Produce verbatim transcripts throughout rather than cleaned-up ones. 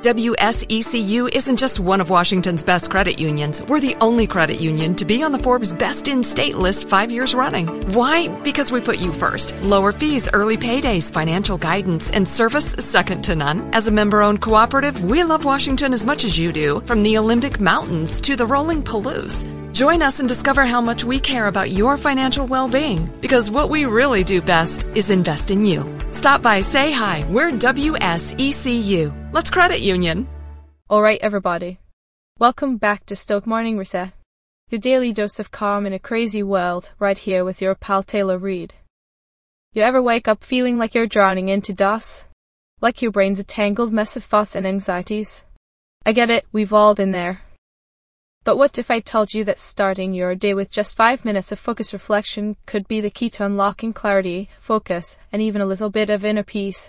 W S E C U isn't just one of Washington's best credit unions. We're the only credit union to be on the Forbes Best in State list five years running. Why? Because we put you first. Lower fees, early paydays, financial guidance, and service second to none. As a member-owned cooperative, we love Washington as much as you do, from the Olympic Mountains to the rolling Palouse. Join us and discover how much we care about your financial well-being, because what we really do best is invest in you. Stop by, say hi. We're W S E C U. Let's credit union. All right, everybody. Welcome back to Stoke Morning Reset, your daily dose of calm in a crazy world, right here with your pal Taylor Reid. You ever wake up feeling like you're drowning into dust? Like your brain's a tangled mess of thoughts and anxieties? I get it, we've all been there. But what if I told you that starting your day with just five minutes of focused reflection could be the key to unlocking clarity, focus, and even a little bit of inner peace?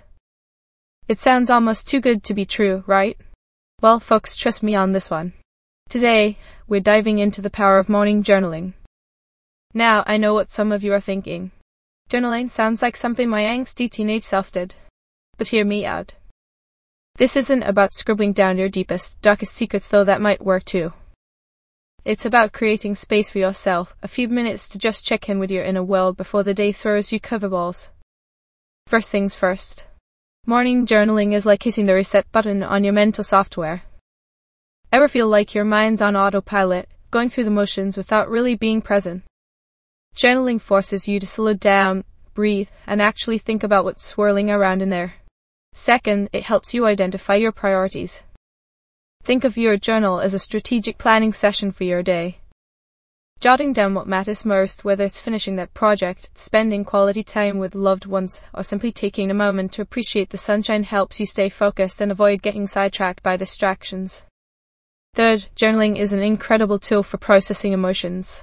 It sounds almost too good to be true, right? Well, folks, trust me on this one. Today, we're diving into the power of morning journaling. Now, I know what some of you are thinking. Journaling sounds like something my angsty teenage self did. But hear me out. This isn't about scribbling down your deepest, darkest secrets, though that might work too. It's about creating space for yourself, a few minutes to just check in with your inner world before the day throws you curveballs. First things first. Morning journaling is like hitting the reset button on your mental software. Ever feel like your mind's on autopilot, going through the motions without really being present? Journaling forces you to slow down, breathe, and actually think about what's swirling around in there. Second, it helps you identify your priorities. Think of your journal as a strategic planning session for your day. Jotting down what matters most, whether it's finishing that project, spending quality time with loved ones, or simply taking a moment to appreciate the sunshine, helps you stay focused and avoid getting sidetracked by distractions. Third, journaling is an incredible tool for processing emotions.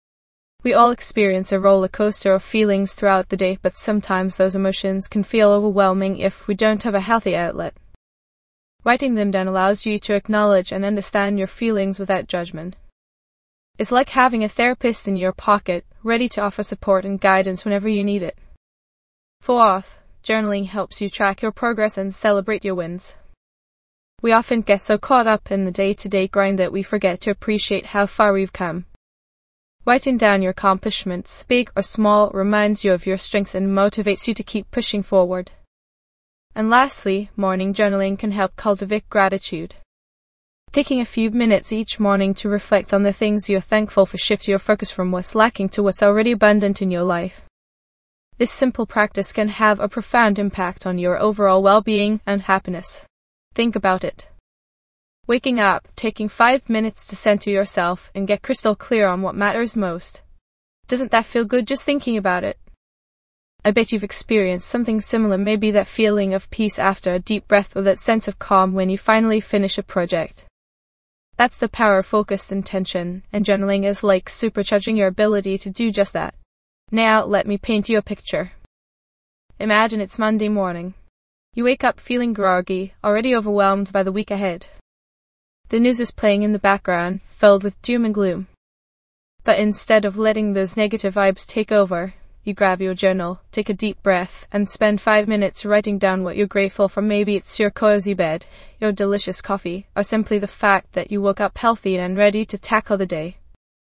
We all experience a roller coaster of feelings throughout the day, but sometimes those emotions can feel overwhelming if we don't have a healthy outlet. Writing them down allows you to acknowledge and understand your feelings without judgment. It's like having a therapist in your pocket, ready to offer support and guidance whenever you need it. Fourth, journaling helps you track your progress and celebrate your wins. We often get so caught up in the day-to-day grind that we forget to appreciate how far we've come. Writing down your accomplishments, big or small, reminds you of your strengths and motivates you to keep pushing forward. And lastly, morning journaling can help cultivate gratitude. Taking a few minutes each morning to reflect on the things you're thankful for shifts your focus from what's lacking to what's already abundant in your life. This simple practice can have a profound impact on your overall well-being and happiness. Think about it. Waking up, taking five minutes to center yourself and get crystal clear on what matters most. Doesn't that feel good just thinking about it? I bet you've experienced something similar, maybe that feeling of peace after a deep breath or that sense of calm when you finally finish a project. That's the power of focused intention, and journaling is like supercharging your ability to do just that. Now, let me paint you a picture. Imagine it's Monday morning. You wake up feeling groggy, already overwhelmed by the week ahead. The news is playing in the background, filled with doom and gloom. But instead of letting those negative vibes take over, you grab your journal, take a deep breath, and spend five minutes writing down what you're grateful for. Maybe it's your cozy bed, your delicious coffee, or simply the fact that you woke up healthy and ready to tackle the day.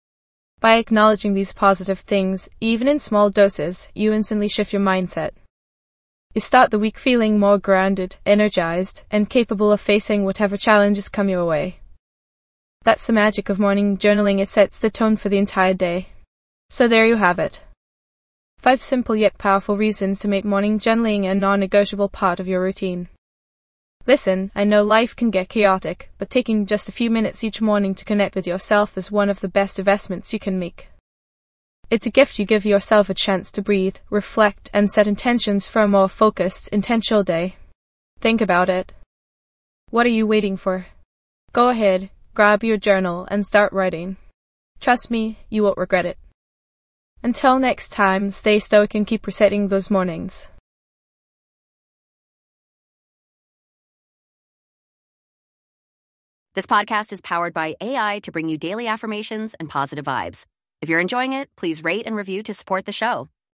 By acknowledging these positive things, even in small doses, you instantly shift your mindset. You start the week feeling more grounded, energized, and capable of facing whatever challenges come your way. That's the magic of morning journaling. It sets the tone for the entire day. So there you have it. Five simple yet powerful reasons to make morning journaling a non-negotiable part of your routine. Listen, I know life can get chaotic, but taking just a few minutes each morning to connect with yourself is one of the best investments you can make. It's a gift you give yourself, a chance to breathe, reflect, and set intentions for a more focused, intentional day. Think about it. What are you waiting for? Go ahead, grab your journal, and start writing. Trust me, you won't regret it. Until next time, stay stoic and keep resetting those mornings. This podcast is powered by A I to bring you daily affirmations and positive vibes. If you're enjoying it, please rate and review to support the show.